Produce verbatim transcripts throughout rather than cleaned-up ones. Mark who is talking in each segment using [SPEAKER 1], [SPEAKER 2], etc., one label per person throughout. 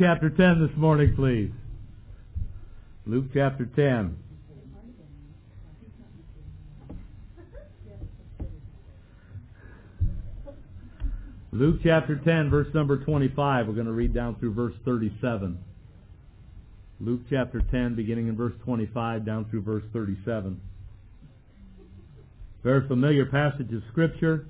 [SPEAKER 1] chapter ten this morning, please. Luke chapter ten. Luke chapter ten, verse number twenty-five. We're going to read down through verse thirty-seven. Luke chapter ten, beginning in verse twenty-five, down through verse thirty-seven. Very familiar passage of Scripture.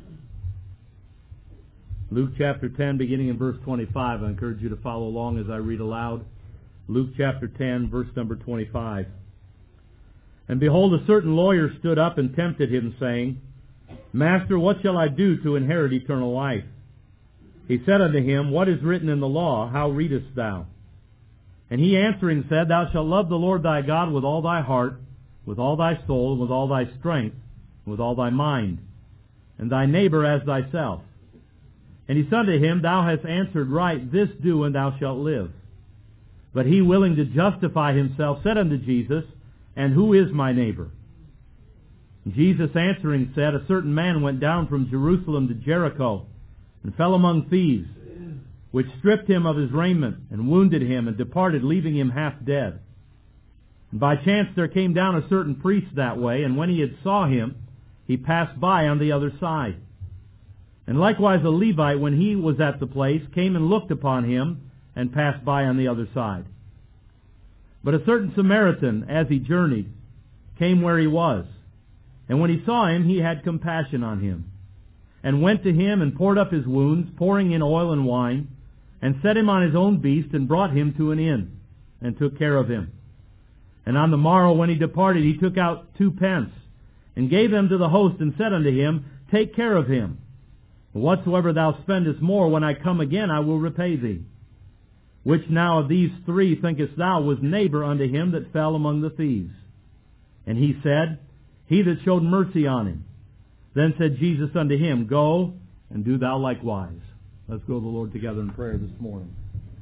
[SPEAKER 1] Luke chapter ten, beginning in verse twenty-five. I encourage you to follow along as I read aloud. Luke chapter ten, verse number twenty-five. And behold, a certain lawyer stood up and tempted him, saying, Master, what shall I do to inherit eternal life? He said unto him, What is written in the law? How readest thou? And he answering said, Thou shalt love the Lord thy God with all thy heart, with all thy soul, and with all thy strength, and with all thy mind, and thy neighbor as thyself. And he said unto him, Thou hast answered right, this do, and thou shalt live. But he, willing to justify himself, said unto Jesus, And who is my neighbor? Jesus answering said, A certain man went down from Jerusalem to Jericho, and fell among thieves, which stripped him of his raiment, and wounded him, and departed, leaving him half dead. And by chance there came down a certain priest that way, and when he had saw him, he passed by on the other side. And likewise a Levite, when he was at the place, came and looked upon him, and passed by on the other side. But a certain Samaritan, as he journeyed, came where he was. And when he saw him, he had compassion on him, and went to him, and poured up his wounds, pouring in oil and wine, and set him on his own beast, and brought him to an inn, and took care of him. And on the morrow when he departed, he took out two pence, and gave them to the host, and said unto him, Take care of him. Whatsoever thou spendest more, when I come again, I will repay thee. Which now of these three thinkest thou was neighbor unto him that fell among the thieves? And he said, He that showed mercy on him. Then said Jesus unto him, Go, and do thou likewise. Let's go to the Lord together in prayer this morning.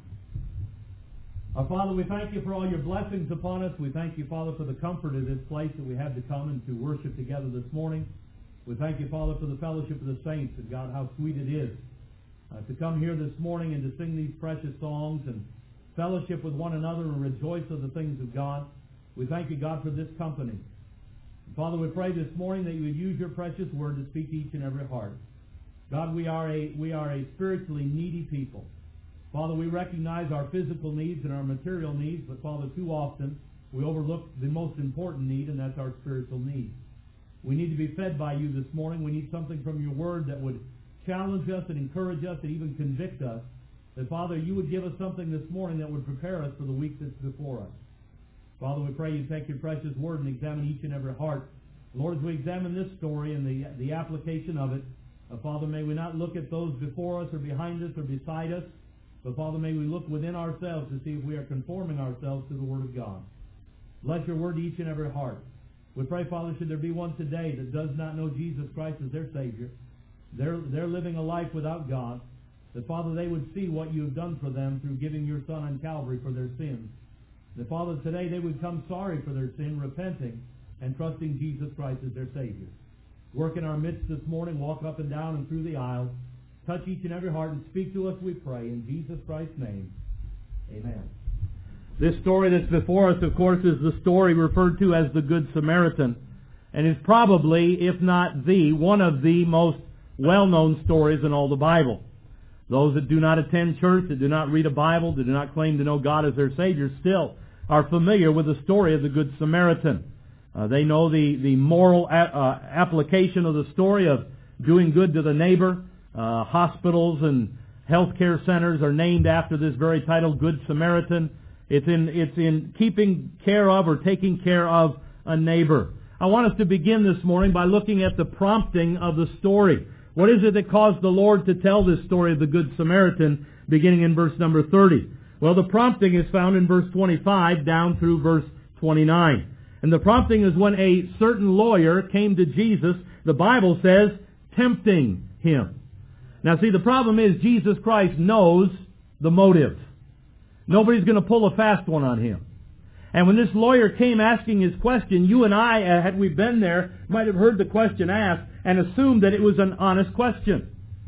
[SPEAKER 1] Our Father, we thank you for all your blessings upon us. We thank you, Father, for the comfort of this place that we had to come and to worship together this morning. We thank you, Father, for the fellowship of the saints, and God, how sweet it is uh, to come here this morning and to sing these precious songs and fellowship with one another and rejoice of the things of God. We thank you, God, for this company. And Father, we pray this morning that you would use your precious word to speak to each and every heart. God, we are a we are a spiritually needy people. Father, we recognize our physical needs and our material needs, but Father, too often we overlook the most important need, and that's our spiritual need. We need to be fed by you this morning. We need something from your word that would challenge us and encourage us and even convict us. That, Father, you would give us something this morning that would prepare us for the week that's before us. Father, we pray you take your precious word and examine each and every heart. Lord, as we examine this story and the, the application of it, uh, Father, may we not look at those before us or behind us or beside us, but Father, may we look within ourselves to see if we are conforming ourselves to the Word of God. Bless your word to each and every heart. We pray, Father, should there be one today that does not know Jesus Christ as their Savior, they're, they're living a life without God, that, Father, they would see what you have done for them through giving your Son on Calvary for their sins. That, Father, today they would come sorry for their sin, repenting, and trusting Jesus Christ as their Savior. Work in our midst this morning, walk up and down and through the aisles, touch each and every heart, and speak to us, we pray, in Jesus Christ's name. Amen. This story that's before us, of course, is the story referred to as the Good Samaritan, and is probably, if not the, one of the most well-known stories in all the Bible. Those that do not attend church, that do not read a Bible, that do not claim to know God as their Savior, still are familiar with the story of the Good Samaritan. Uh, they know the, the moral a, uh, application of the story of doing good to the neighbor. Uh, hospitals and healthcare centers are named after this very title, Good Samaritan. It's in, it's in keeping care of or taking care of a neighbor. I want us to begin this morning by looking at the prompting of the story. What is it that caused the Lord to tell this story of the Good Samaritan, beginning in verse number thirty? Well, the prompting is found in verse twenty-five down through verse twenty-nine. And the prompting is when a certain lawyer came to Jesus, the Bible says, tempting him. Now see, the problem is Jesus Christ knows the motive. Nobody's going to pull a fast one on him. And when this lawyer came asking his question, you and I, had we been there, might have heard the question asked and assumed that it was an honest question.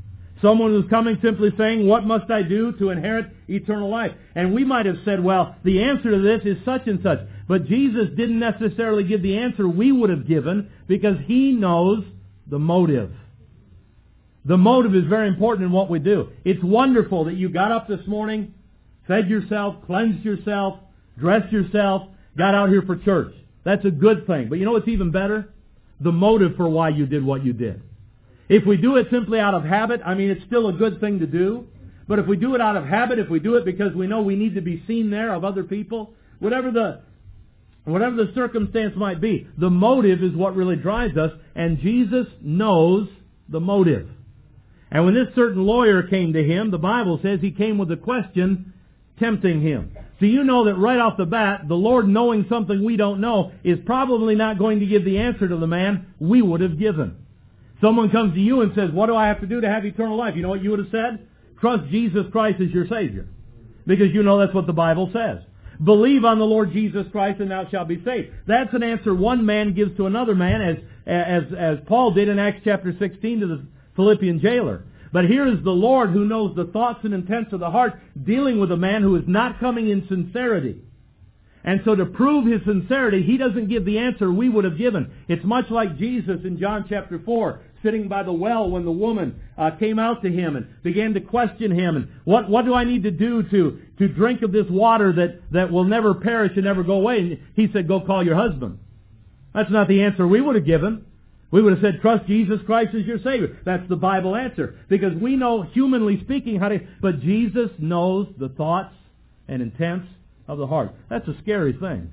[SPEAKER 1] Someone who's coming simply saying, what must I do to inherit eternal life? And we might have said, well, the answer to this is such and such. But Jesus didn't necessarily give the answer we would have given because He knows the motive. The motive is very important in what we do. It's wonderful that you got up this morning, fed yourself, cleansed yourself, dressed yourself, got out here for church. That's a good thing. But you know what's even better? The motive for why you did what you did. If we do it simply out of habit, I mean, it's still a good thing to do. But if we do it out of habit, if we do it because we know we need to be seen there of other people, whatever the whatever the circumstance might be, the motive is what really drives us, and Jesus knows the motive. And when this certain lawyer came to Him, the Bible says he came with a question tempting Him. So you know that right off the bat, the Lord, knowing something we don't know, is probably not going to give the answer to the man we would have given. Someone comes to you and says, what do I have to do to have eternal life? You know what you would have said? Trust Jesus Christ as your Savior. Because you know that's what the Bible says. Believe on the Lord Jesus Christ and thou shalt be saved. That's an answer one man gives to another man, as, as, as Paul did in Acts chapter sixteen to the Philippian jailer. But here is the Lord who knows the thoughts and intents of the heart, dealing with a man who is not coming in sincerity. And so to prove his sincerity, He doesn't give the answer we would have given. It's much like Jesus in John chapter four, sitting by the well when the woman uh, came out to Him and began to question Him. And what, what do I need to do to, to drink of this water that, that will never perish and never go away? And He said, go call your husband. That's not the answer we would have given. We would have said, trust Jesus Christ as your Savior. That's the Bible answer. Because we know, humanly speaking, how to... But Jesus knows the thoughts and intents of the heart. That's a scary thing.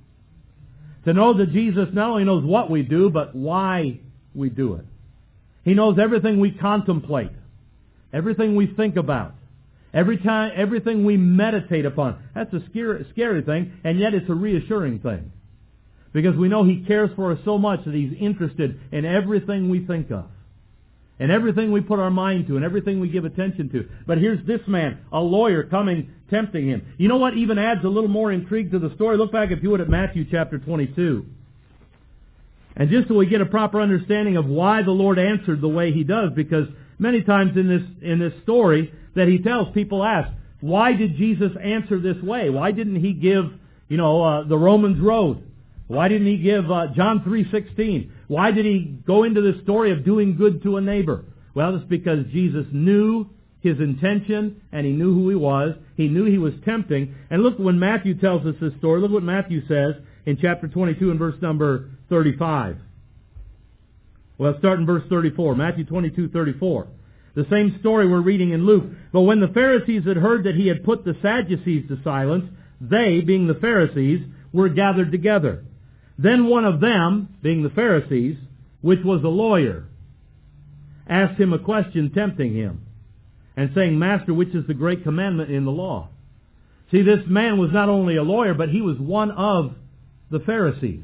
[SPEAKER 1] To know that Jesus not only knows what we do, but why we do it. He knows everything we contemplate, everything we think about, every time, everything we meditate upon. That's a scary, scary thing, and yet it's a reassuring thing. Because we know He cares for us so much that He's interested in everything we think of, and everything we put our mind to, and everything we give attention to. But here's this man, a lawyer, coming, tempting Him. You know what even adds a little more intrigue to the story? Look back, if you would, at Matthew chapter twenty-two. And just so we get a proper understanding of why the Lord answered the way He does, because many times in this in this story that He tells, people ask, why did Jesus answer this way? Why didn't He give, you know, uh, the Romans road? Why didn't He give uh, John three sixteen? Why did He go into the story of doing good to a neighbor? Well, it's because Jesus knew His intention, and He knew who He was. He knew He was tempting. And look, when Matthew tells us this story, look what Matthew says in chapter twenty-two and verse number thirty-five. Well, let's start in verse thirty-four. Matthew twenty-two, thirty-four. The same story we're reading in Luke. But when the Pharisees had heard that He had put the Sadducees to silence, they, being the Pharisees, were gathered together. Then one of them, being the Pharisees, which was a lawyer, asked Him a question, tempting Him, and saying, Master, which is the great commandment in the law? See, this man was not only a lawyer, but he was one of the Pharisees.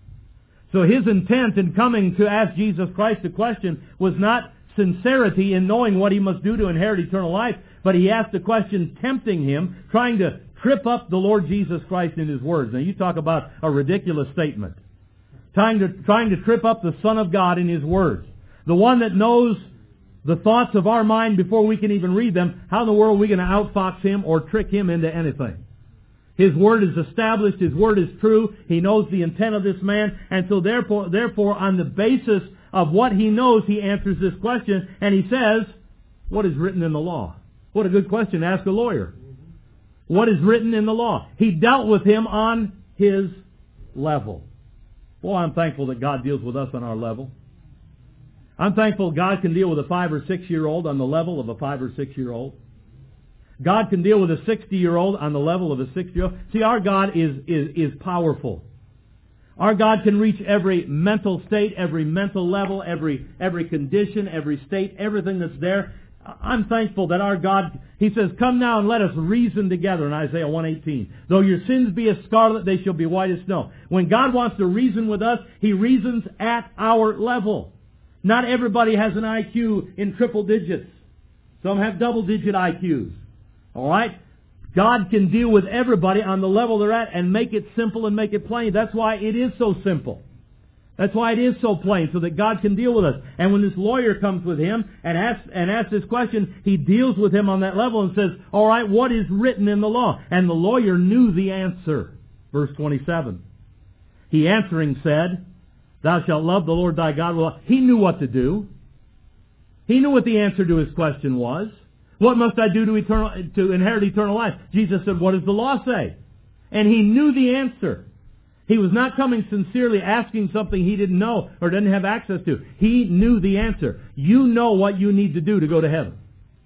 [SPEAKER 1] So his intent in coming to ask Jesus Christ a question was not sincerity in knowing what he must do to inherit eternal life, but he asked a question tempting Him, trying to trip up the Lord Jesus Christ in His words. Now you talk about a ridiculous statement. Trying to, trying to trip up the Son of God in His words. The one that knows the thoughts of our mind before we can even read them. How in the world are we going to outfox Him or trick Him into anything? His word is established. His word is true. He knows the intent of this man. And so therefore, therefore, on the basis of what He knows, He answers this question. And He says, what is written in the law? What a good question to ask a lawyer. What is written in the law? He dealt with him on his level. Boy, I'm thankful that God deals with us on our level. I'm thankful God can deal with a five or six year old on the level of a five or six year old. God can deal with a sixty year old on the level of a sixty year old. See, our God is, is, is powerful. Our God can reach every mental state, every mental level, every, every condition, every state, everything that's there. I'm thankful that our God, He says, come now and let us reason together in Isaiah one eighteen. Though your sins be as scarlet, they shall be white as snow. When God wants to reason with us, He reasons at our level. Not everybody has an I Q in triple digits. Some have double digit I Qs. Alright? God can deal with everybody on the level they're at and make it simple and make it plain. That's why it is so simple. That's why it is so plain, so that God can deal with us. And when this lawyer comes with him and asks, and asks this question, he deals with him on that level and says, all right, what is written in the law? And the lawyer knew the answer. Verse twenty-seven. He answering said, thou shalt love the Lord thy God. Well, he knew what to do. He knew what the answer to his question was. What must I do to, eternal, to inherit eternal life? Jesus said, what does the law say? And he knew the answer. He was not coming sincerely asking something he didn't know or didn't have access to. He knew the answer. You know what you need to do to go to heaven.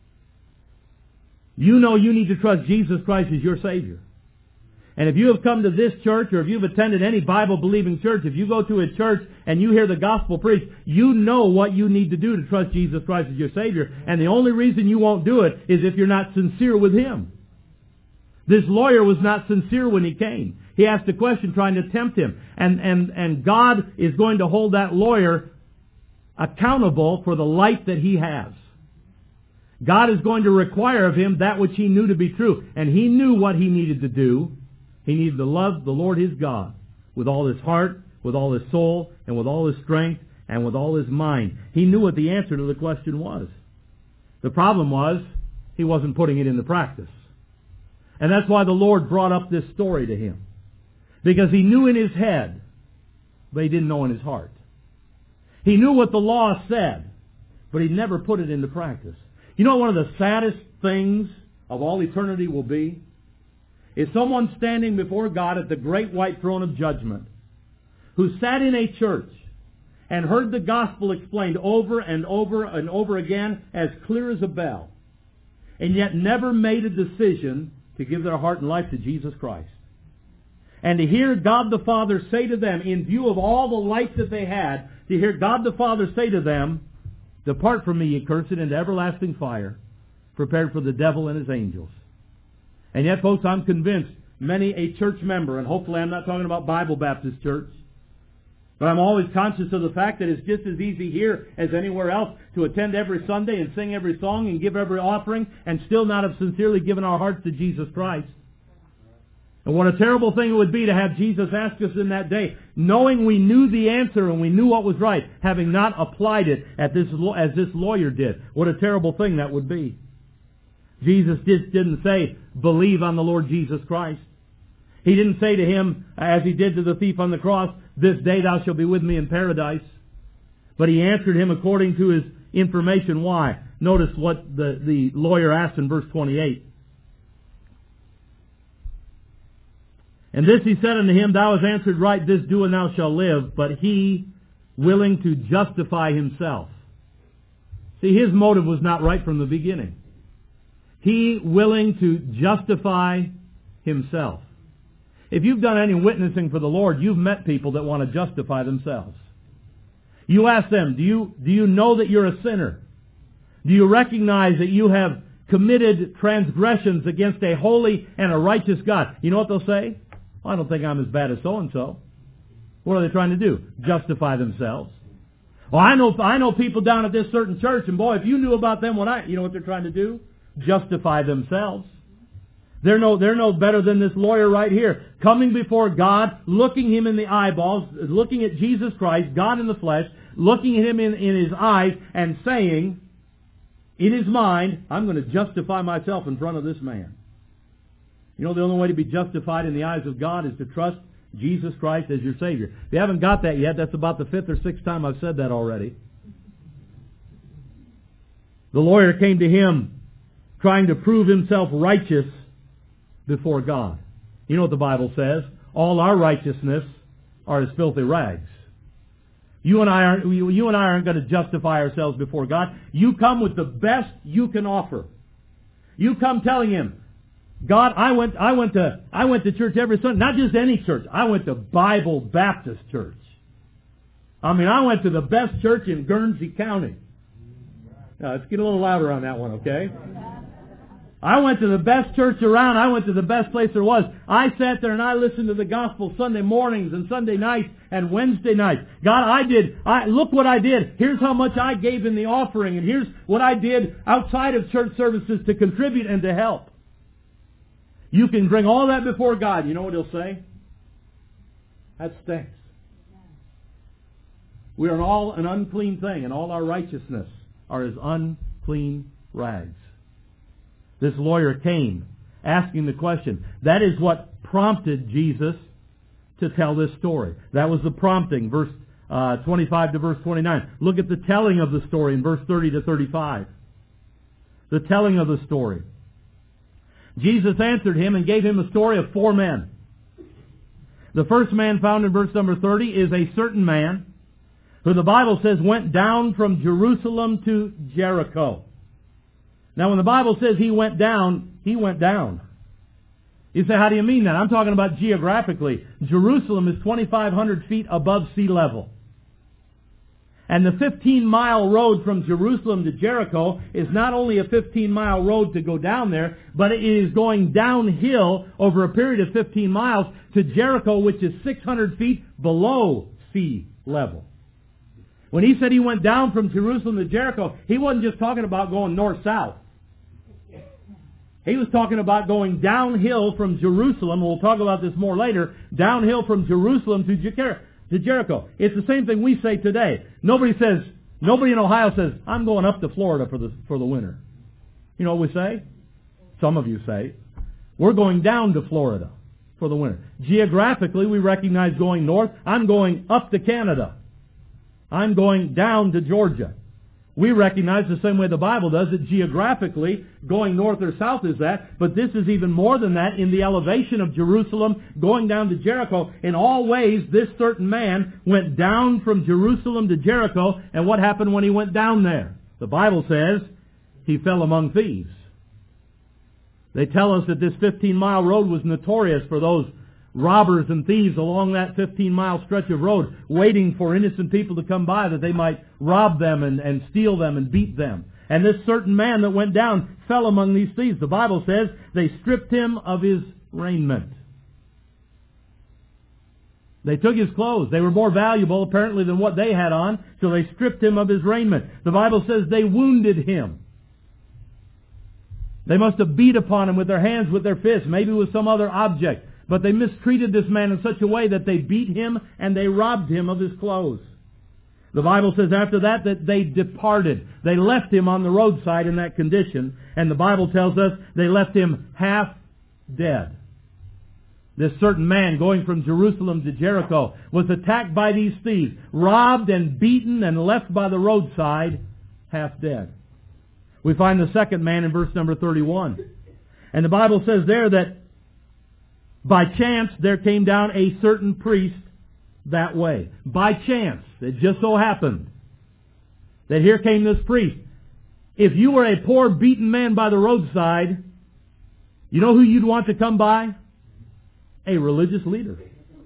[SPEAKER 1] You know you need to trust Jesus Christ as your Savior. And if you have come to this church or if you've attended any Bible-believing church, if you go to a church and you hear the gospel preached, you know what you need to do to trust Jesus Christ as your Savior. And the only reason you won't do it is if you're not sincere with Him. This lawyer was not sincere when he came. He asked a question trying to tempt him. And, and, and God is going to hold that lawyer accountable for the light that he has. God is going to require of him that which he knew to be true. And he knew what he needed to do. He needed to love the Lord his God with all his heart, with all his soul, and with all his strength, and with all his mind. He knew what the answer to the question was. The problem was, he wasn't putting it into practice. And that's why the Lord brought up this story to him. Because he knew in his head, but he didn't know in his heart. He knew what the law said, but he never put it into practice. You know what one of the saddest things of all eternity will be? Is someone standing before God at the great white throne of judgment who sat in a church and heard the gospel explained over and over and over again as clear as a bell, and yet never made a decision to give their heart and life to Jesus Christ. And to hear God the Father say to them, in view of all the light that they had, to hear God the Father say to them, depart from me, ye cursed, into everlasting fire, prepared for the devil and his angels. And yet, folks, I'm convinced many a church member, and hopefully I'm not talking about Bible Baptist Church, but I'm always conscious of the fact that it's just as easy here as anywhere else to attend every Sunday and sing every song and give every offering and still not have sincerely given our hearts to Jesus Christ. And what a terrible thing it would be to have Jesus ask us in that day, knowing we knew the answer and we knew what was right, having not applied it at this, as this lawyer did. What a terrible thing that would be. Jesus just didn't say, believe on the Lord Jesus Christ. He didn't say to him, as he did to the thief on the cross, this day thou shalt be with me in paradise. But he answered him according to his information. Why? Notice what the, the lawyer asked in verse twenty-eight. And this he said unto him, thou hast answered right, this do and thou shalt live. But he, willing to justify himself. See, his motive was not right from the beginning. He willing to justify himself. If you've done any witnessing for the Lord, you've met people that want to justify themselves. You ask them, do you, do you know that you're a sinner? Do you recognize that you have committed transgressions against a holy and a righteous God? You know what they'll say? Well, I don't think I'm as bad as so-and-so. What are they trying to do? Justify themselves. Well, I know, I know people down at this certain church, and boy, if you knew about them, what I, you know what they're trying to do? Justify themselves. They're no, they're no better than this lawyer right here, coming before God, looking him in the eyeballs, looking at Jesus Christ, God in the flesh, looking at him in, in his eyes, and saying, in his mind, I'm going to justify myself in front of this man. You know, the only way to be justified in the eyes of God is to trust Jesus Christ as your Savior. If you haven't got that yet, that's about the fifth or sixth time I've said that already. The lawyer came to him trying to prove himself righteous before God. You know what the Bible says? All our righteousness are as filthy rags. You and I aren't, you and I aren't going to justify ourselves before God. You come with the best you can offer. You come telling him, God, I went, I went to, I went to church every Sunday. Not just any church. I went to Bible Baptist Church. I mean, I went to the best church in Guernsey County. Now, let's get a little louder on that one, okay? I went to the best church around. I went to the best place there was. I sat there and I listened to the gospel Sunday mornings and Sunday nights and Wednesday nights. God, I did, I, look what I did. Here's how much I gave in the offering, and here's what I did outside of church services to contribute and to help. You can bring all that before God. You know what he'll say? That stinks. We are all an unclean thing, and all our righteousness are as unclean rags. This lawyer came asking the question. That is what prompted Jesus to tell this story. That was the prompting, verse uh, twenty-five to verse twenty-nine. Look at the telling of the story in verse thirty to thirty-five. The telling of the story. Jesus answered him and gave him a story of four men. The first man found in verse number thirty is a certain man who the Bible says went down from Jerusalem to Jericho. Now when the Bible says he went down, he went down. You say, how do you mean that? I'm talking about geographically. Jerusalem is twenty-five hundred feet above sea level. And the fifteen mile road from Jerusalem to Jericho is not only a fifteen mile road to go down there, but it is going downhill over a period of fifteen miles to Jericho, which is six hundred feet below sea level. When he said he went down from Jerusalem to Jericho, he wasn't just talking about going north-south. He was talking about going downhill from Jerusalem, we'll talk about this more later, downhill from Jerusalem to Jericho. To Jericho. It's the same thing we say today. Nobody says, nobody in Ohio says, I'm going up to Florida for the for the winter. You know what we say? Some of you say, we're going down to Florida for the winter. Geographically, we recognize going north. I'm going up to Canada. I'm going down to Georgia. We recognize the same way the Bible does that geographically, going north or south is that, but this is even more than that in the elevation of Jerusalem, going down to Jericho. In all ways, this certain man went down from Jerusalem to Jericho, and what happened when he went down there? The Bible says he fell among thieves. They tell us that this fifteen mile road was notorious for those robbers and thieves along that fifteen mile stretch of road, waiting for innocent people to come by that they might rob them and, and steal them and beat them. And this certain man that went down fell among these thieves. The Bible says they stripped him of his raiment. They took his clothes. They were more valuable apparently than what they had on, so they stripped him of his raiment. The Bible says they wounded him. They must have beat upon him with their hands, with their fists, maybe with some other object. But they mistreated this man in such a way that they beat him and they robbed him of his clothes. The Bible says after that that they departed. They left him on the roadside in that condition. And the Bible tells us they left him half dead. This certain man going from Jerusalem to Jericho was attacked by these thieves, robbed and beaten and left by the roadside half dead. We find the second man in verse number thirty-one. And the Bible says there that by chance, there came down a certain priest that way. By chance. It just so happened that here came this priest. If you were a poor, beaten man by the roadside, you know who you'd want to come by? A religious leader.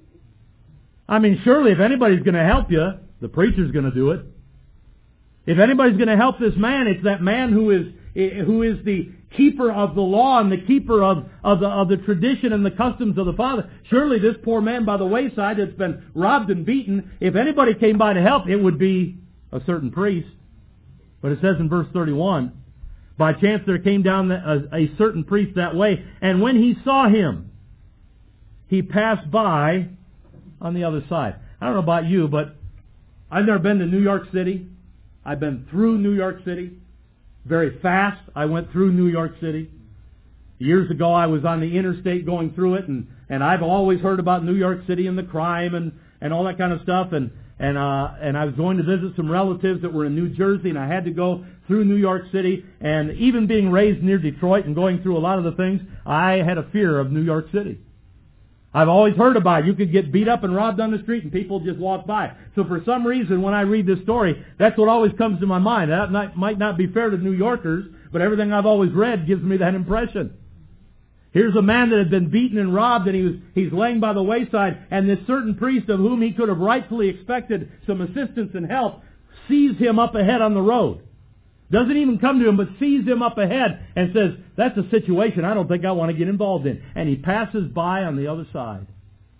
[SPEAKER 1] I mean, surely if anybody's going to help you, the preacher's going to do it. If anybody's going to help this man, it's that man who is who is the keeper of the law and the keeper of, of, the, of the tradition and the customs of the Father. Surely this poor man by the wayside that's been robbed and beaten, if anybody came by to help, it would be a certain priest. But it says in verse thirty-one, by chance there came down a, a certain priest that way, and when he saw him, he passed by on the other side. I don't know about you, but I've never been to New York City. I've been through New York City. Very fast, I went through New York City. Years ago, I was on the interstate going through it, and, and I've always heard about New York City and the crime and, and all that kind of stuff. And and uh, and I was going to visit some relatives that were in New Jersey, and I had to go through New York City. And even being raised near Detroit and going through a lot of the things, I had a fear of New York City. I've always heard about it. You could get beat up and robbed on the street and people just walk by. So for some reason, when I read this story, that's what always comes to my mind. That not, might not be fair to New Yorkers, but everything I've always read gives me that impression. Here's a man that had been beaten and robbed, and he was, he's laying by the wayside, and this certain priest of whom he could have rightfully expected some assistance and help sees him up ahead on the road. Doesn't even come to him, but sees him up ahead and says, that's a situation I don't think I want to get involved in. And he passes by on the other side.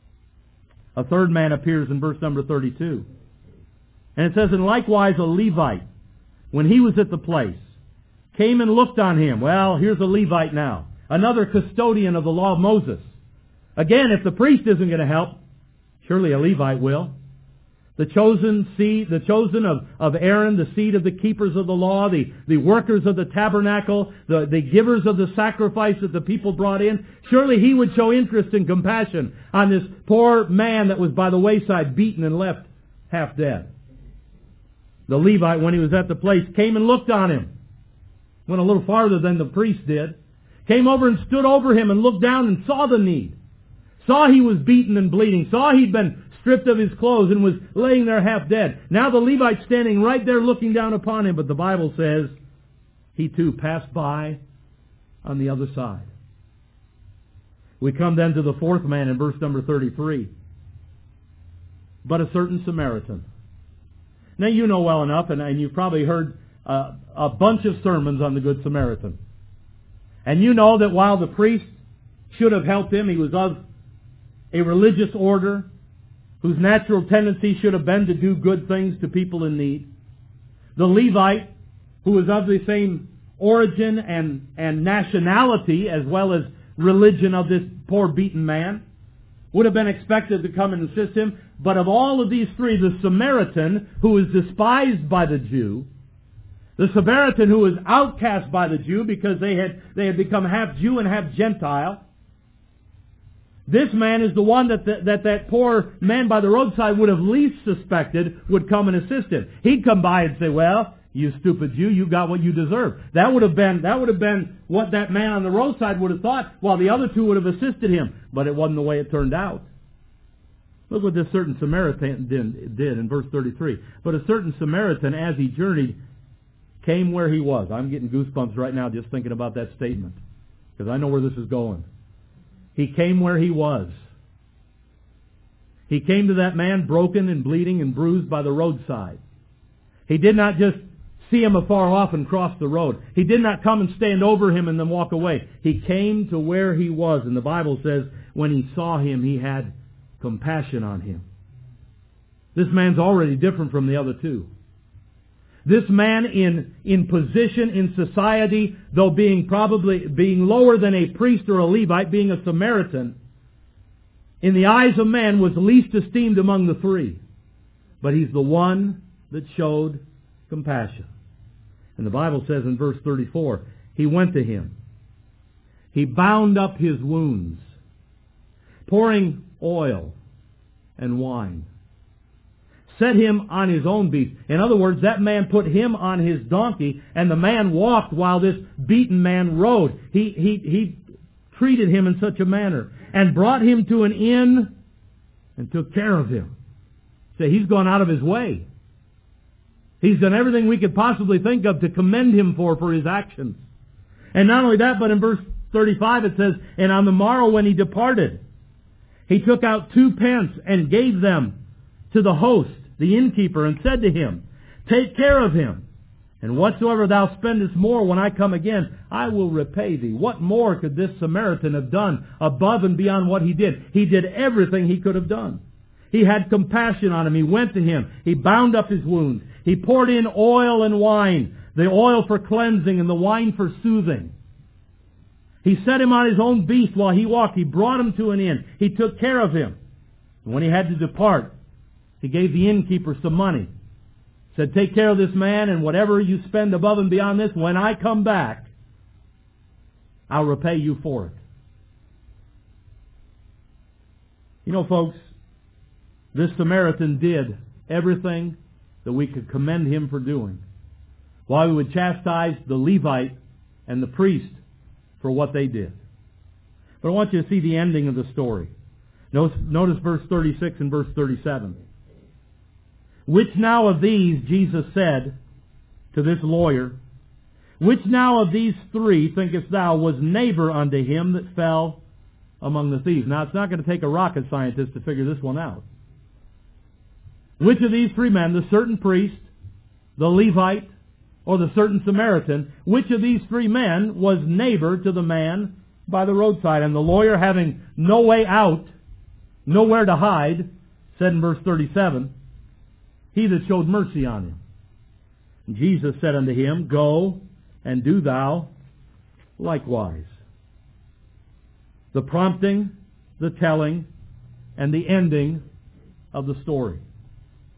[SPEAKER 1] A third man appears in verse number thirty-two. And it says, and likewise a Levite, when he was at the place, came and looked on him. Well, here's a Levite now. Another custodian of the law of Moses. Again, if the priest isn't going to help, surely a Levite will. The chosen seed, the chosen of, of Aaron, the seed of the keepers of the law, the, the workers of the tabernacle, the, the givers of the sacrifice that the people brought in. Surely he would show interest and compassion on this poor man that was by the wayside, beaten and left half dead. The Levite, when he was at the place, came and looked on him. Went a little farther than the priest did. Came over and stood over him and looked down and saw the need. Saw he was beaten and bleeding. Saw he'd been stripped of his clothes and was laying there half dead. Now the Levite standing right there looking down upon him. But the Bible says he too passed by on the other side. We come then to the fourth man in verse number thirty-three. But a certain Samaritan. Now you know well enough, and, and you've probably heard uh, a bunch of sermons on the Good Samaritan. And you know that while the priest should have helped him, he was of a religious order whose natural tendency should have been to do good things to people in need. The Levite, who was of the same origin and, and nationality as well as religion of this poor beaten man, would have been expected to come and assist him. But of all of these three, the Samaritan, who was despised by the Jew, the Samaritan who was outcast by the Jew because they had, they had become half Jew and half Gentile, this man is the one that, the, that that poor man by the roadside would have least suspected would come and assist him. He'd come by and say, well, you stupid Jew, you got what you deserve. That would have been, that would have been what that man on the roadside would have thought, while the other two would have assisted him. But it wasn't the way it turned out. Look what this certain Samaritan did, did in verse thirty-three. But a certain Samaritan, as he journeyed, came where he was. I'm getting goosebumps right now just thinking about that statement, because I know where this is going. He came where he was. He came to that man broken and bleeding and bruised by the roadside. He did not just see him afar off and cross the road. He did not come and stand over him and then walk away. He came to where he was. And the Bible says when he saw him, he had compassion on him. This man's already different from the other two. This man in, in position in society, though being probably being lower than a priest or a Levite, being a Samaritan, in the eyes of man was least esteemed among the three. But he's the one that showed compassion. And the Bible says in verse thirty-four, he went to him. He bound up his wounds, pouring oil and wine. Set him on his own beast. In other words, that man put him on his donkey, and the man walked while this beaten man rode. He, he, he treated him in such a manner, and brought him to an inn, and took care of him. Say, he's gone out of his way. He's done everything we could possibly think of to commend him for, for his actions. And not only that, but in verse thirty-five it says, and on the morrow when he departed, he took out two pence and gave them to the host, the innkeeper, and said to him, take care of him, and whatsoever thou spendest more when I come again, I will repay thee. What more could this Samaritan have done above and beyond what he did? He did everything he could have done. He had compassion on him. He went to him. He bound up his wounds. He poured in oil and wine, the oil for cleansing and the wine for soothing. He set him on his own beast while he walked. He brought him to an inn. He took care of him. And when he had to depart, he gave the innkeeper some money. Said, take care of this man, and whatever you spend above and beyond this, when I come back, I'll repay you for it. You know, folks, this Samaritan did everything that we could commend him for doing, while we would chastise the Levite and the priest for what they did. But I want you to see the ending of the story. Notice, notice verse thirty-six and verse thirty-seven. Which now of these, Jesus said to this lawyer, which now of these three, thinkest thou, was neighbor unto him that fell among the thieves? Now, it's not going to take a rocket scientist to figure this one out. Which of these three men, the certain priest, the Levite, or the certain Samaritan, which of these three men was neighbor to the man by the roadside? And the lawyer, having no way out, nowhere to hide, said in verse thirty-seven, he that showed mercy on him. And Jesus said unto him, go and do thou likewise. The prompting, the telling, and the ending of the story.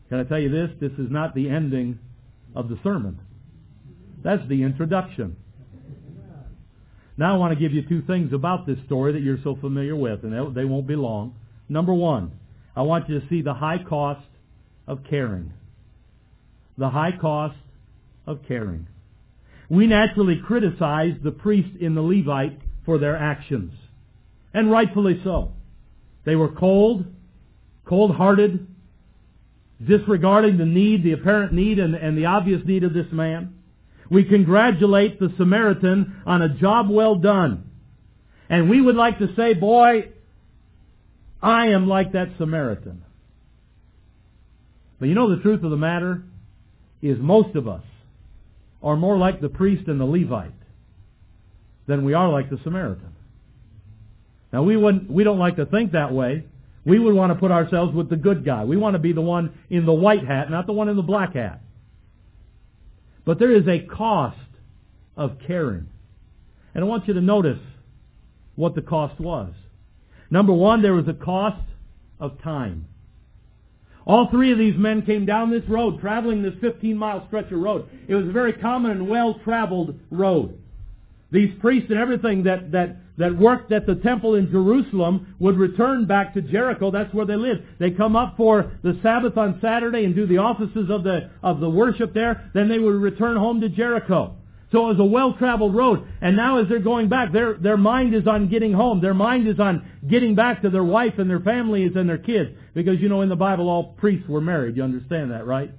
[SPEAKER 1] Can I tell you this? This is not the ending of the sermon. That's the introduction. Now I want to give you two things about this story that you're so familiar with, and they won't be long. Number one, I want you to see the high cost of caring. The high cost of caring. We naturally criticize the priest and the Levite for their actions, and rightfully so. They were cold, cold-hearted, disregarding the need, the apparent need, and, and the obvious need of this man. We congratulate the Samaritan on a job well done. And we would like to say, boy, I am like that Samaritan. But you know the truth of the matter is most of us are more like the priest and the Levite than we are like the Samaritan. Now we wouldn't, we don't like to think that way. We would want to put ourselves with the good guy. We want to be the one in the white hat, not the one in the black hat. But there is a cost of caring. And I want you to notice what the cost was. Number one, there was a cost of time. All three of these men came down this road, traveling this fifteen-mile stretch of road. It was a very common and well-traveled road. These priests and everything that, that, that worked at the temple in Jerusalem would return back to Jericho. That's where they lived. They come up for the Sabbath on Saturday and do the offices of the, of the worship there. Then they would return home to Jericho. So it was a well-traveled road. And now as they're going back, their, their mind is on getting home. Their mind is on getting back to their wife and their families and their kids. Because, you know, in the Bible, all priests were married. You understand that, right?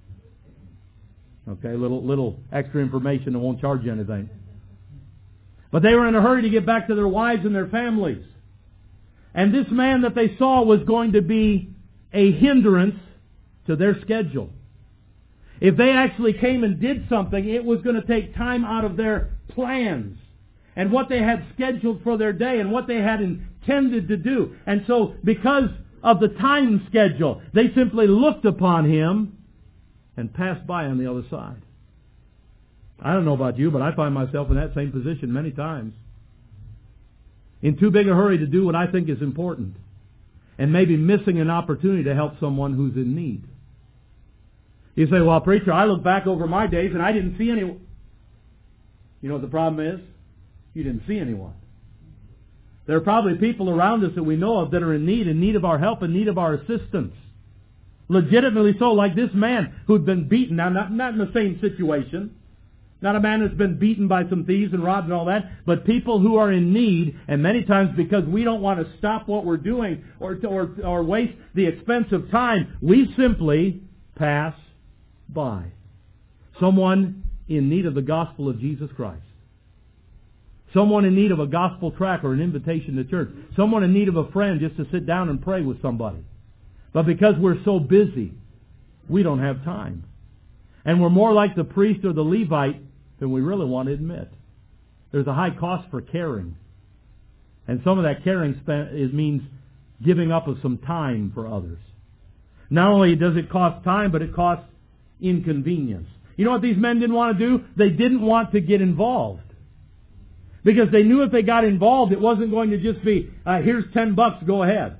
[SPEAKER 1] Okay, little, little extra information that won't charge you anything. But they were in a hurry to get back to their wives and their families. And this man that they saw was going to be a hindrance to their schedule. If they actually came and did something, it was going to take time out of their plans and what they had scheduled for their day and what they had intended to do. And so, because of the time schedule, they simply looked upon him and passed by on the other side. I don't know about you, but I find myself in that same position many times. In too big a hurry to do what I think is important. And maybe missing an opportunity to help someone who's in need. You say, well, preacher, I look back over my days and I didn't see anyone. You know what the problem is? You didn't see anyone. There are probably people around us that we know of that are in need, in need of our help, in need of our assistance. Legitimately so, like this man who'd been beaten. Now, not, not in the same situation. Not a man that's been beaten by some thieves and robbed and all that, but people who are in need, and many times because we don't want to stop what we're doing or, or, or waste the expense of time, we simply pass by. Someone in need of the gospel of Jesus Christ. Someone in need of a gospel tract or an invitation to church. Someone in need of a friend just to sit down and pray with somebody. But because we're so busy, we don't have time. And we're more like the priest or the Levite than we really want to admit. There's a high cost for caring. And some of that caring spent, it means giving up of some time for others. Not only does it cost time, but it costs inconvenience. You know what these men didn't want to do? They didn't want to get involved. Because they knew if they got involved, it wasn't going to just be, uh, here's ten bucks, go ahead.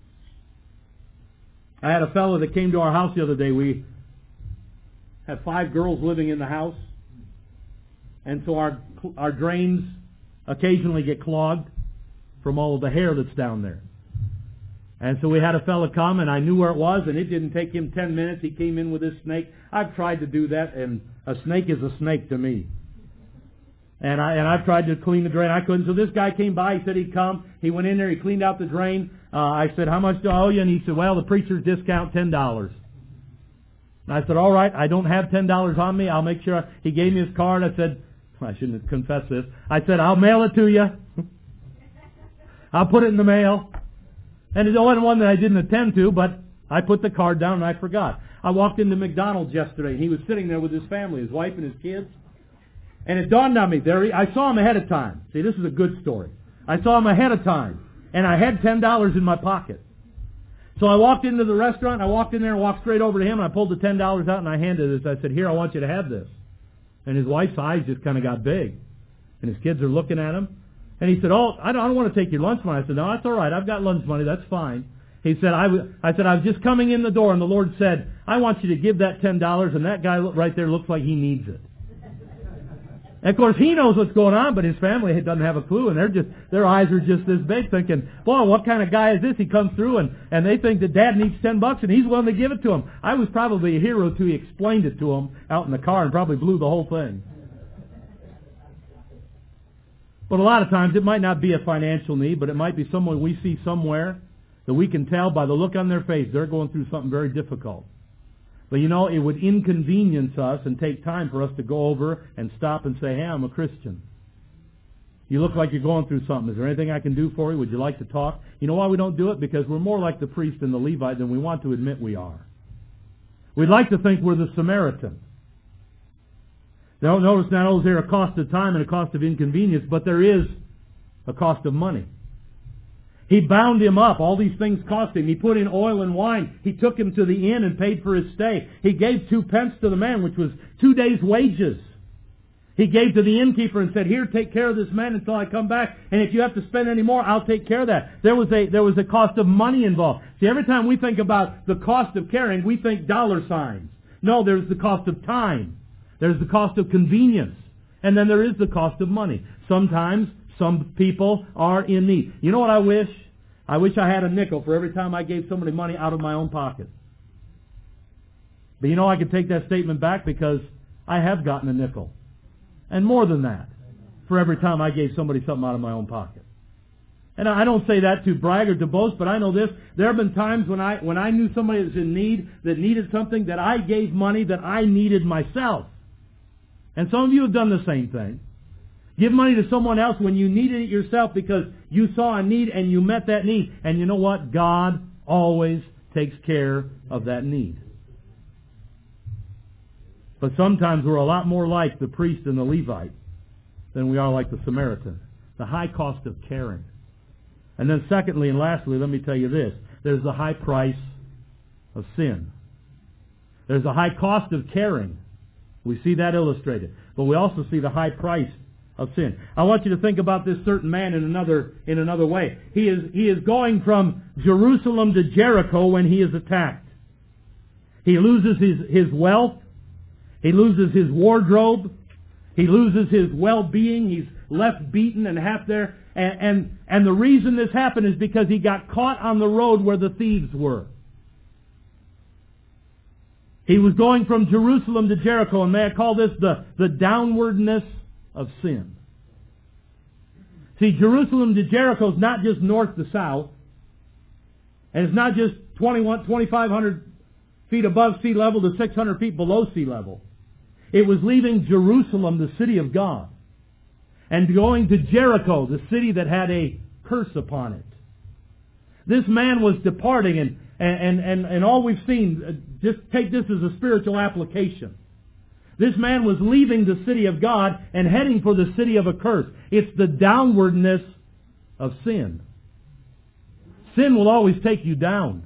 [SPEAKER 1] I had a fellow that came to our house the other day. We had five girls living in the house. And so our our drains occasionally get clogged from all of the hair that's down there. And so we had a fellow come, and I knew where it was, and it didn't take him ten minutes. He came in with his snake. I've tried to do that, and a snake is a snake to me. And, I, and I've tried to clean the drain. I couldn't. So this guy came by. He said he'd come. He went in there. He cleaned out the drain. Uh, I said, how much do I owe you? And he said, well, the preacher's discount, ten dollars. And I said, all right, I don't have ten dollars on me. I'll make sure. I... He gave me his card. I said, I shouldn't have confessed this. I said, I'll mail it to you. I'll put it in the mail. And it wasn't one that I didn't attend to, but I put the card down and I forgot. I walked into McDonald's yesterday, and he was sitting there with his family, his wife and his kids. And it dawned on me, there he, I saw him ahead of time. See, this is a good story. I saw him ahead of time, and I had ten dollars in my pocket. So I walked into the restaurant, and I walked in there and walked straight over to him, and I pulled the ten dollars out, and I handed it. I said, here, I want you to have this. And his wife's eyes just kind of got big. And his kids are looking at him. And he said, oh, I don't, I don't want to take your lunch money. I said, no, that's all right. I've got lunch money. That's fine. He said, I, w- I said, I was just coming in the door, and the Lord said, I want you to give that ten dollars, and that guy right there looks like he needs it. And of course, he knows what's going on, but his family doesn't have a clue, and they're just, their eyes are just this big, thinking, boy, what kind of guy is this? He comes through, and, and they think that Dad needs ten bucks, and he's willing to give it to him. I was probably a hero till he explained it to him out in the car and probably blew the whole thing. But a lot of times, it might not be a financial need, but it might be someone we see somewhere that we can tell by the look on their face they're going through something very difficult. But you know, it would inconvenience us and take time for us to go over and stop and say, hey, I'm a Christian. You look like you're going through something. Is there anything I can do for you? Would you like to talk? You know why we don't do it? Because we're more like the priest and the Levite than we want to admit we are. We'd like to think we're the Samaritan. Now, notice not only is there a cost of time and a cost of inconvenience, but there is a cost of money. He bound him up. All these things cost him. He put in oil and wine. He took him to the inn and paid for his stay. He gave two pence to the man, which was two days' wages. He gave to the innkeeper and said, here, take care of this man until I come back. And if you have to spend any more, I'll take care of that. There was a, there was a cost of money involved. See, every time we think about the cost of caring, we think dollar signs. No, there's the cost of time. There's the cost of convenience. And then there is the cost of money. Sometimes some people are in need. You know what I wish? I wish I had a nickel for every time I gave somebody money out of my own pocket. But you know, I can take that statement back because I have gotten a nickel. And more than that, for every time I gave somebody something out of my own pocket. And I don't say that to brag or to boast, but I know this. There have been times when I when I knew somebody was in need, that needed something, that I gave money that I needed myself. And some of you have done the same thing. Give money to someone else when you needed it yourself because you saw a need and you met that need. And you know what? God always takes care of that need. But sometimes we're a lot more like the priest and the Levite than we are like the Samaritan. The high cost of caring. And then secondly and lastly, let me tell you this. There's the high price of sin. There's a high cost of caring. We see that illustrated. But we also see the high price of sin. I want you to think about this certain man in another in another way. He is he is going from Jerusalem to Jericho when he is attacked. He loses his, his wealth. He loses his wardrobe. He loses his well-being. He's left beaten and half there. And, and, and the reason this happened is because he got caught on the road where the thieves were. He was going from Jerusalem to Jericho, and may I call this the, the downwardness of sin. See, Jerusalem to Jericho is not just north to south, and it's not just twenty-one, twenty-five hundred feet above sea level to six hundred feet below sea level. It was leaving Jerusalem, the city of God, and going to Jericho, the city that had a curse upon it. This man was departing, and and and, and all we've seen, just take this as a spiritual application. This man was leaving the city of God and heading for the city of a curse. It's the downwardness of sin. Sin will always take you down.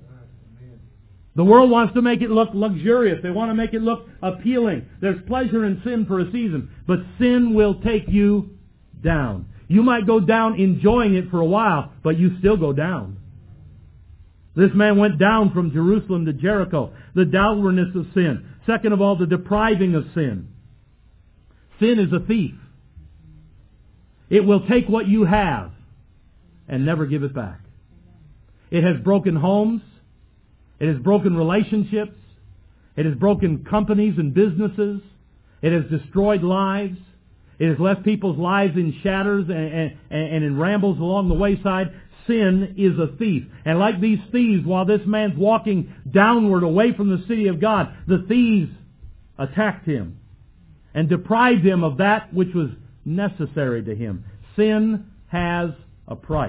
[SPEAKER 1] The world wants to make it look luxurious. They want to make it look appealing. There's pleasure in sin for a season, but sin will take you down. You might go down enjoying it for a while, but you still go down. This man went down from Jerusalem to Jericho. The downwardness of sin. Second of all, the depriving of sin. Sin is a thief. It will take what you have and never give it back. It has broken homes. It has broken relationships. It has broken companies and businesses. It has destroyed lives. It has left people's lives in shatters and, and, and in rambles along the wayside. Sin is a thief. And like these thieves, while this man's walking downward away from the city of God, the thieves attacked him and deprived him of that which was necessary to him. Sin has a price.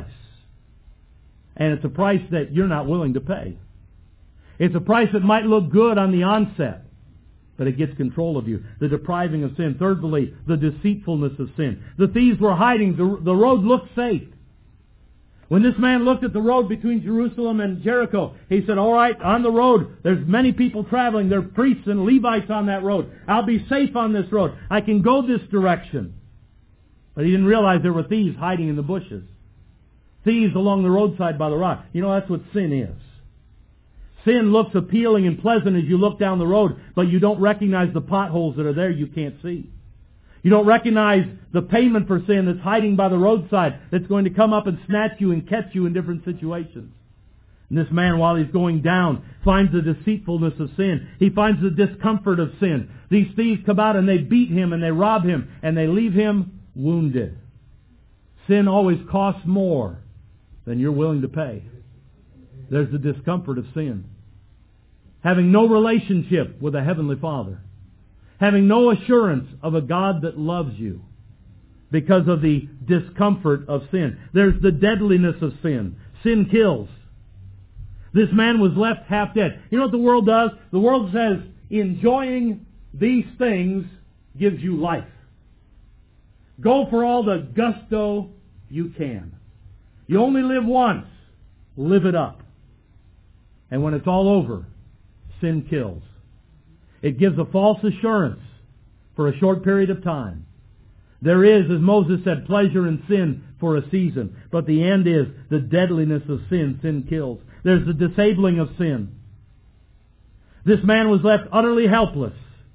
[SPEAKER 1] And it's a price that you're not willing to pay. It's a price that might look good on the onset, but it gets control of you. The depriving of sin. Thirdly, the deceitfulness of sin. The thieves were hiding. The, the road looked safe. When this man looked at the road between Jerusalem and Jericho, he said, all right, on the road, there's many people traveling. There are priests and Levites on that road. I'll be safe on this road. I can go this direction. But he didn't realize there were thieves hiding in the bushes. thieves along the roadside by the rock. You know, that's what sin is. Sin looks appealing and pleasant as you look down the road, but you don't recognize the potholes that are there you can't see. You don't recognize the payment for sin that's hiding by the roadside, that's going to come up and snatch you and catch you in different situations. And this man, while he's going down, finds the deceitfulness of sin. He finds the discomfort of sin. These thieves come out and they beat him and they rob him and they leave him wounded. Sin always costs more than you're willing to pay. There's the discomfort of sin. Having no relationship with a Heavenly Father. Having no assurance of a God that loves you because of the discomfort of sin. There's the deadliness of sin. Sin kills. This man was left half dead. You know what the world does? The world says, enjoying these things gives you life. Go for all the gusto you can. You only live once. Live it up. And when it's all over, sin kills. It gives a false assurance for a short period of time. There is, as Moses said, pleasure in sin for a season. But the end is the deadliness of sin. Sin kills. There's the disabling of sin. This man was left utterly helpless.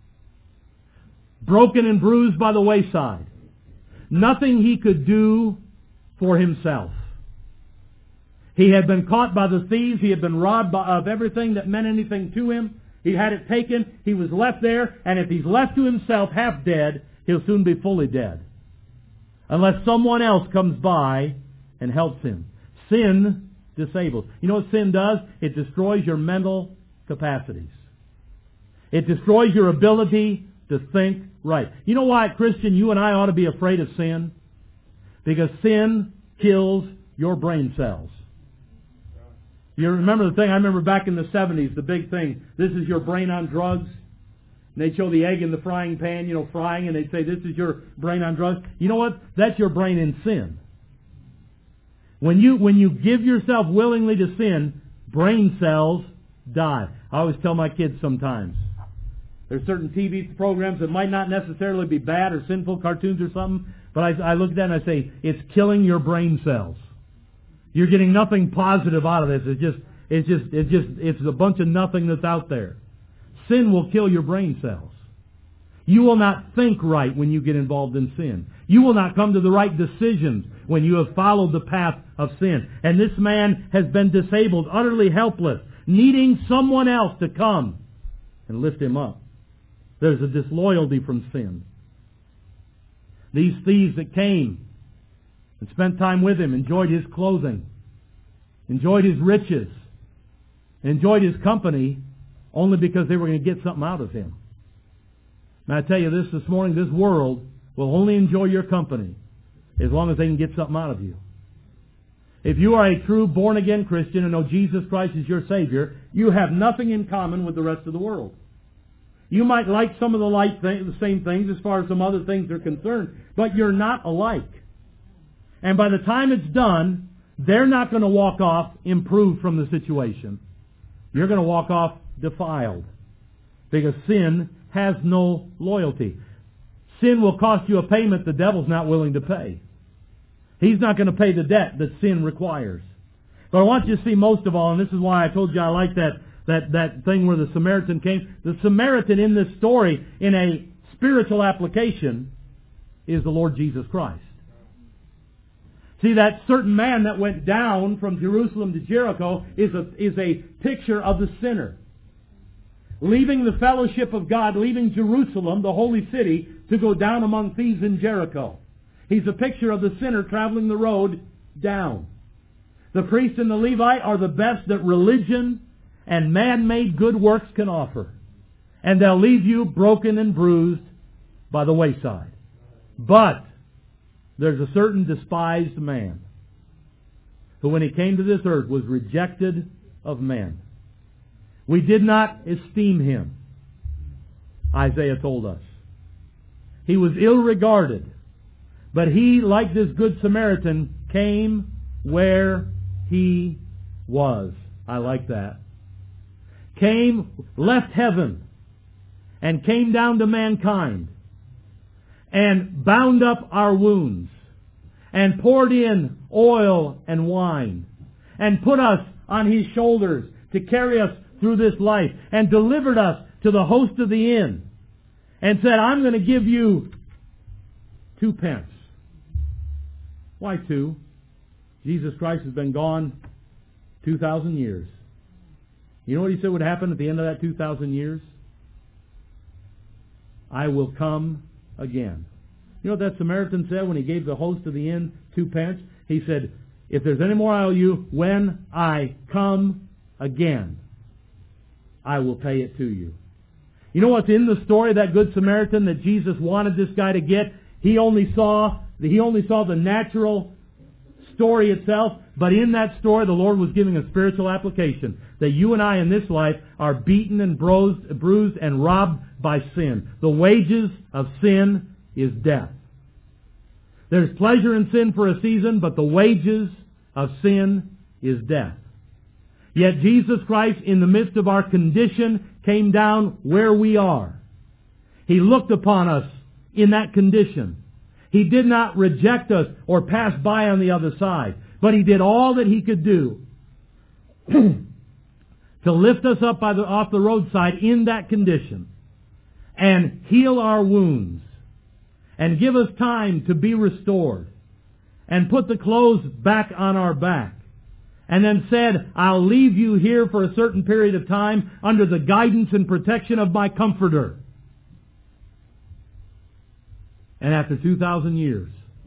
[SPEAKER 1] Broken and bruised by the wayside. Nothing he could do for himself. He had been caught by the thieves. He had been robbed by, of everything that meant anything to him. He had it taken. He was left there. And if he's left to himself half dead, he'll soon be fully dead. Unless someone else comes by and helps him. Sin disables. You know what sin does? It destroys your mental capacities. It destroys your ability to think right. You know why, Christian, you and I ought to be afraid of sin? Because sin kills your brain cells. You remember the thing, I remember back in the seventies, the big thing, this is your brain on drugs. And they'd show the egg in the frying pan, you know, frying, and they'd say, this is your brain on drugs. You know what? That's your brain in sin. When you, when you give yourself willingly to sin, brain cells die. I always tell my kids sometimes, there's certain T V programs that might not necessarily be bad or sinful, cartoons or something, but I, I look at that and I say, it's killing your brain cells. You're getting nothing positive out of this. It's just, it's just, it's just, it's a bunch of nothing that's out there. Sin will kill your brain cells. You will not think right when you get involved in sin. You will not come to the right decisions when you have followed the path of sin. And this man has been disabled, utterly helpless, needing someone else to come and lift him up. There's a disloyalty from sin. These thieves that came and spent time with him, enjoyed his clothing, enjoyed his riches, enjoyed his company, only because they were going to get something out of him. And I tell you this this morning, this world will only enjoy your company as long as they can get something out of you. If you are a true born-again Christian and know Jesus Christ is your Savior, you have nothing in common with the rest of the world. You might like some of the, like th- the same things as far as some other things are concerned, but you're not alike. And by the time it's done, they're not going to walk off improved from the situation. You're going to walk off defiled. Because sin has no loyalty. Sin will cost you a payment the devil's not willing to pay. He's not going to pay the debt that sin requires. But I want you to see most of all, and this is why I told you I like that, that, that thing where the Samaritan came. The Samaritan in this story, in a spiritual application, is the Lord Jesus Christ. See, that certain man that went down from Jerusalem to Jericho is a, is a picture of the sinner. Leaving the fellowship of God, leaving Jerusalem, the holy city, to go down among thieves in Jericho. He's a picture of the sinner traveling the road down. The priest and the Levite are the best that religion and man-made good works can offer. And they'll leave you broken and bruised by the wayside. But there's a certain despised man who, when he came to this earth, was rejected of men. We did not esteem him, Isaiah told us. He was ill-regarded. But he, like this good Samaritan, came where he was. I like that. Came, left heaven, and came down to mankind, and bound up our wounds, and poured in oil and wine, and put us on His shoulders to carry us through this life, and delivered us to the host of the inn, and said, I'm going to give you two pence. Why two? Jesus Christ has been gone two thousand years. You know what He said would happen at the end of that two thousand years? I will come again. You know what that Samaritan said when he gave the host of the inn two pence? He said, if there's any more I owe you, when I come again, I will pay it to you. You know what's in the story of that Good Samaritan that Jesus wanted this guy to get? He only saw he only saw the natural story itself, but in that story the Lord was giving a spiritual application. That you and I in this life are beaten and bruised, bruised and robbed by sin. The wages of sin is death. There's pleasure in sin for a season, but the wages of sin is death. Yet Jesus Christ, in the midst of our condition, came down where we are. He looked upon us in that condition. He did not reject us or pass by on the other side, but He did all that He could do to lift us up by the, off the roadside in that condition and heal our wounds and give us time to be restored and put the clothes back on our back. And then said, I'll leave you here for a certain period of time under the guidance and protection of my Comforter. And after two thousand years,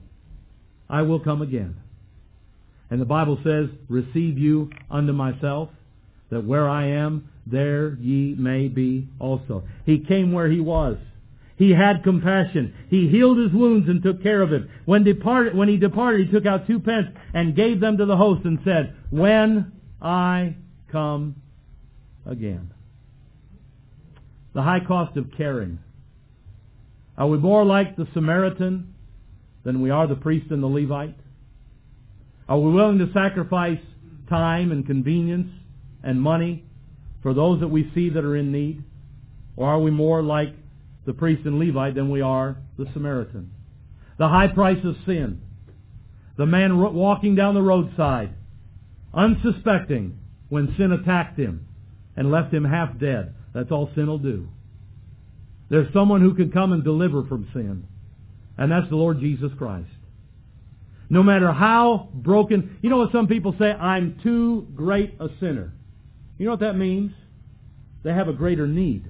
[SPEAKER 1] I will come again. And the Bible says, receive you unto myself, that where I am, there ye may be also. He came where He was. He had compassion. He healed his wounds and took care of him. When departed, when He departed, He took out two pence and gave them to the host and said, when I come again. The high cost of caring. Are we more like the Samaritan than we are the priest and the Levite? Are we willing to sacrifice time and convenience and money for those that we see that are in need? Or are we more like the priest and Levite than we are the Samaritan? The high price of sin. The man walking down the roadside, unsuspecting, when sin attacked him and left him half dead. That's all sin will do. There's someone who can come and deliver from sin, and that's the Lord Jesus Christ. No matter how broken... You know what some people say? I'm too great a sinner. You know what that means? They have a greater need.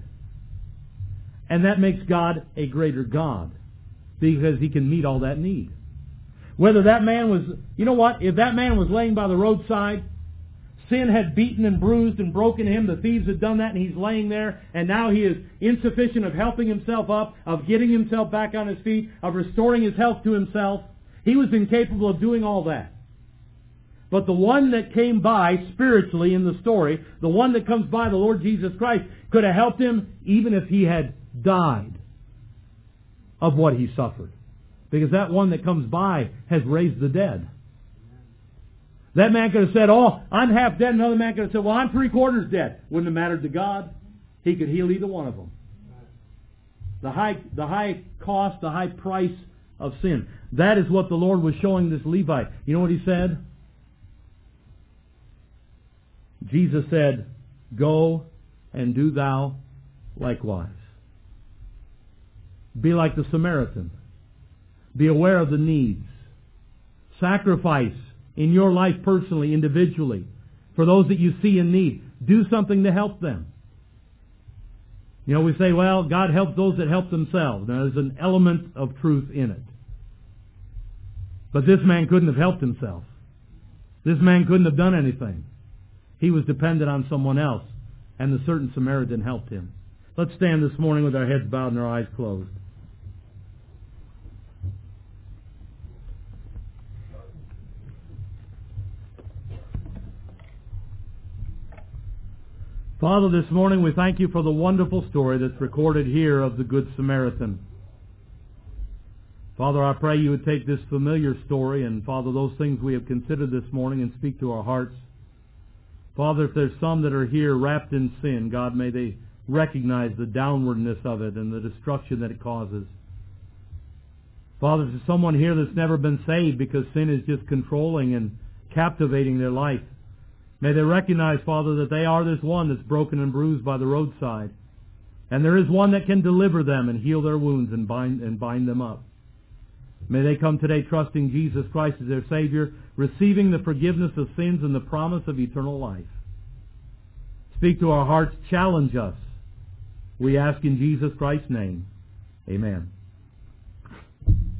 [SPEAKER 1] And that makes God a greater God, because He can meet all that need. Whether that man was... You know what? If that man was laying by the roadside, sin had beaten and bruised and broken him, the thieves had done that, and he's laying there, and now he is insufficient of helping himself up, of getting himself back on his feet, of restoring his health to himself. He was incapable of doing all that. But the one that came by spiritually in the story, the one that comes by, the Lord Jesus Christ, could have helped him even if he had died of what he suffered. Because that one that comes by has raised the dead. That man could have said, oh, I'm half dead. Another man could have said, well, I'm three quarters dead. Wouldn't have mattered to God. He could heal either one of them. The high, the high cost, the high price of sin. That is what the Lord was showing this Levite. You know what He said? Jesus said, go and do thou likewise. Be like the Samaritan. Be aware of the needs. Sacrifice in your life personally, individually, for those that you see in need. Do something to help them. You know, we say, well, God helps those that help themselves. Now, there's an element of truth in it. But this man couldn't have helped himself. This man couldn't have done anything. He was dependent on someone else, and the certain Samaritan helped him. Let's stand this morning with our heads bowed and our eyes closed. Father, this morning we thank You for the wonderful story that's recorded here of the Good Samaritan. Father, I pray You would take this familiar story and, Father, those things we have considered this morning and speak to our hearts. Father, if there's some that are here wrapped in sin, God, may they recognize the downwardness of it and the destruction that it causes. Father, there's someone here that's never been saved because sin is just controlling and captivating their life. May they recognize, Father, that they are this one that's broken and bruised by the roadside. And there is one that can deliver them and heal their wounds and bind, and bind them up. May they come today trusting Jesus Christ as their Savior, receiving the forgiveness of sins and the promise of eternal life. Speak to our hearts, challenge us. We ask in Jesus Christ's name. Amen.